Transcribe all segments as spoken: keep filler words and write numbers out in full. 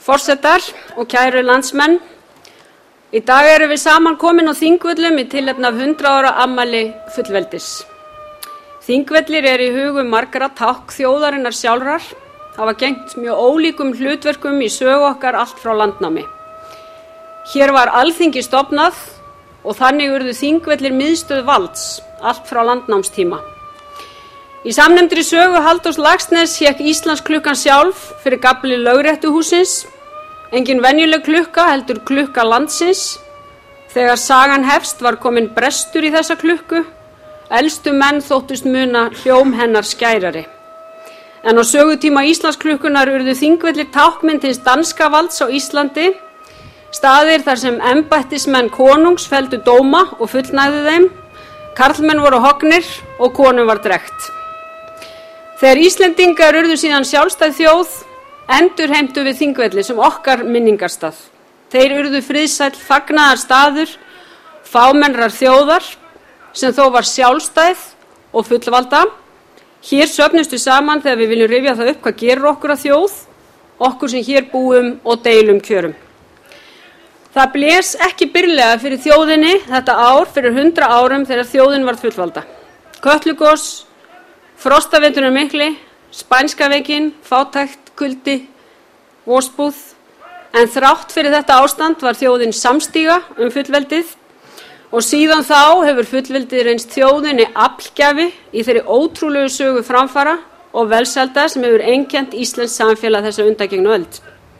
Forsetar og kæru landsmenn, í dag erum við saman komin á Þingvöllum í tilefni af hundrað ára afmæli fullveldis. Þingvellir er í hugum margra tákn þjóðarinnar sjálfrar, hafa gegnt mjög ólíkum hlutverkum í sögu okkar allt frá landnámi. Hér var Alþingi stofnað og þannig urðu Þingvellir miðstöð valds allt frá landnámstíma. Í samnefndri sögu Halldórs Laxness hékk Íslandsklukkan sjálf fyrir gafli lögréttuhússins, engin venjuleg klukka heldur klukka landsins. Þegar sagan hefst var komin brestur í þessa klukku, elstu menn þóttust muna hljóm hennar skærari. En á sögutíma Íslandsklukkunar urðu Þingvellir táknmynd hins danska valds á Íslandi, staðir þar sem embættismenn konungs felldu dóma og fullnægðu þeim, karlmenn voru hognir og konum var drekkt. Þegar Íslendingar urðu síðan sjálfstæð þjóð, endurheimtu við Þingvelli sem okkar minningarstað. Þeir urðu friðsæll fagnaðar staður, fámennrar þjóðar, sem þó var sjálfstæð og fullvalda. Hér söfnustu saman þegar við viljum rifja það upp hvað gerir okkur að þjóð, okkur sem hér búum og deilum kjörum. Það blés ekki byrlega fyrir þjóðinni þetta ár fyrir hundra árum þegar þjóðin varð fullvalda. Kötlugos, frostaveturinn mikli, spænska veikin, fátækt, kuldi, vosbúð, en þrátt fyrir þetta ástand var þjóðin samstíga um fullveldið og síðan þá hefur fullveldið reynst þjóðinni aflgjafi í þeirri ótrúlegu sögu framfara og velsælda sem hefur einkennt íslenskt samfélag þessa undangengnu öld.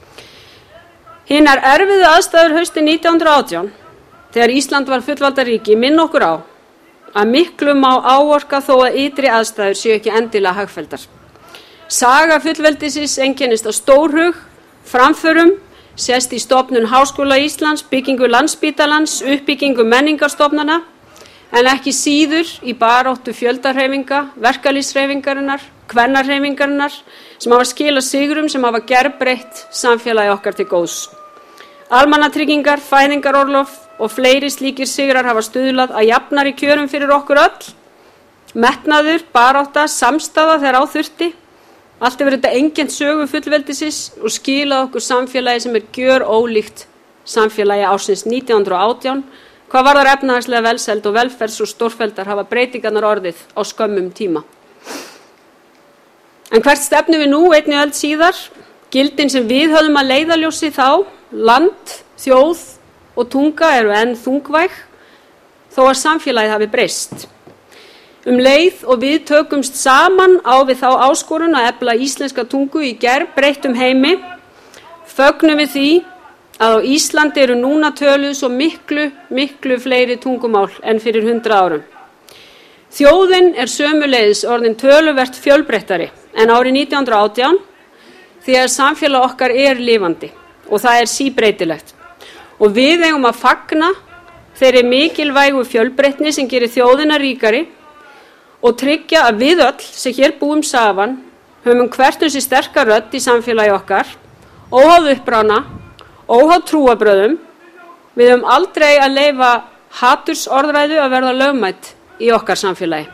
Hinar erfiðu aðstæður haustið nítján hundrað og átján, þegar Ísland var fullvalda ríki, minn okkur á að miklu má áorka þó að ytri aðstæður séu ekki endilega hagfelldar. Saga fullveldisins einkennist á stórhug, framförum, sést í stofnun Háskóla Íslands, byggingu Landspítalans, uppbyggingu menningarstofnana, en ekki síður í baráttu fjöldahreyfinga, verkalýðshreyfingarinnar, kvennarhreyfingarinnar, sem hafa skilað sigrum sem hafa gerbreytt samfélagi okkar til góðs. Almannatryggingar, fæðingarorlof og fleiri slíkir sigrar hafa stuðlað að jafnari kjörum fyrir okkur öll. Metnaður, barátta, samstaða þegar á þurfti. Allt hefur þetta einkennt sögu fullveldisins og skilað okkur samfélagi sem er gjör ólíkt samfélagi ársins nítján hundrað og átján. Hvað varðar efnahagslega velsæld og velferðs og stórfelldar hafa breytingarnar orðið á skömmum tíma. En hvert stefnum við nú einni öld síðar? Gildin sem við höfðum að leiðarljósi þá, land, þjóð og tunga eru enn þungvæg, þó að samfélagið hafi breyst. Um leið og við tökumst saman á við þá áskorun að efla íslenska tungu í gerbreyttum heimi, fögnum við því að á Íslandi eru núna töluð svo miklu, miklu fleiri tungumál en fyrir hundra árum. Þjóðin er sömuleiðis orðin töluvert fjölbreyttari en árið nítján hundrað og átján, því að samfélag okkar er lifandi og það er síbreytilegt. Og við eigum að fagna þeirri mikilvægu fjölbreytni sem gerir þjóðina ríkari og tryggja að við öll sem hér búum saman höfum hvert um sig sterka rödd í samfélagi okkar, óháð upprána, óháð trúarbrögðum. Við höfum aldrei að leyfa hatursorðræðu að verða lögmætt í okkar samfélagi.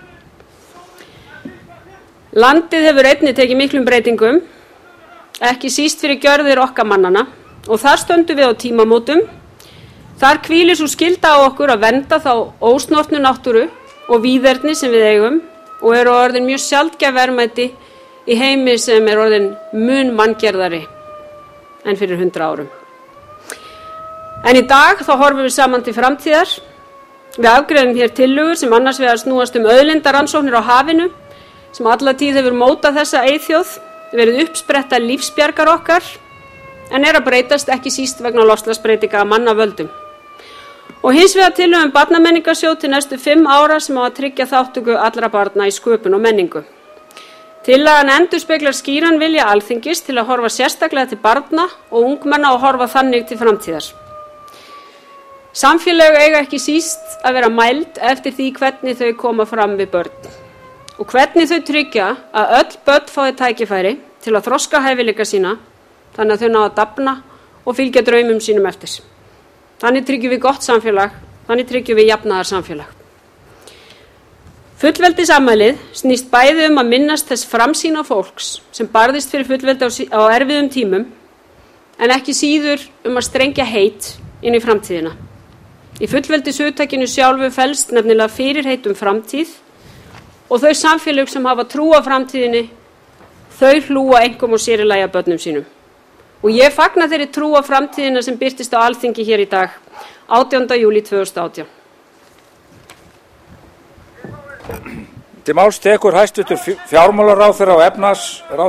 Landið hefur einnig tekið miklum breytingum, ekki síst fyrir gjörðir okkar mannana, og þar stöndum við á tímamótum. Þar hvílir svo skylda á okkur að vernda þá ósnortnu náttúru og víðerni sem við eigum og eru orðin mjög sjaldgæf verðmæti í heimi sem er orðin mun manngerðari en fyrir hundra árum. En í dag þá horfum við saman til framtíðar. Við afgreiðum hér tillögur sem annars vegar snúast um auðlindarannsóknir á hafinu, sem alla tíð hefur mótað þessa eyþjóð, verið uppspretta lífsbjargar okkar, en er að breytast ekki síst vegna loftslagsbreytinga af manna völdum. Og hins vegar tillögum um barnamenningarsjóð til næstu fimm ára sem á að tryggja þátttöku allra barna í sköpun og menningu. Tillagan endurspeglar skýran vilja Alþingis til að horfa sérstaklega til barna og ungmenna og horfa þannig til framtíðar. Samfélög eiga ekki síst að vera mæld eftir því hvernig þau koma fram við börn og hvernig þau tryggja að öll börn fái tækifæri til að þroska hæfileika sína þannig að þau ná að dafna og fylgja draumum sínum eftir. Þannig tryggjum við gott samfélag, þannig tryggjum við jafnaðarsamfélag. Fullveldisafmælið snýst bæði um að minnast þess framsýna fólks sem barðist fyrir fullveldi á erfiðum tímum, en ekki síður um að strengja heit inn í framtíðina. Í fullveldishugtakinu sjálfu felst nefnilega fyrirheit um framtíð og þau samfélög sem hafa trú á framtíðinni, þau hlúa einkum og sér í lagi að börnum sínum. Og ég fagna þeirri trú á framtíðina sem birtist á Alþingi hér í dag, átjánda júlí tvö þúsund og átján. Til máls tekur hæstvirtur fjármálaráðherra og efnahagsráðherra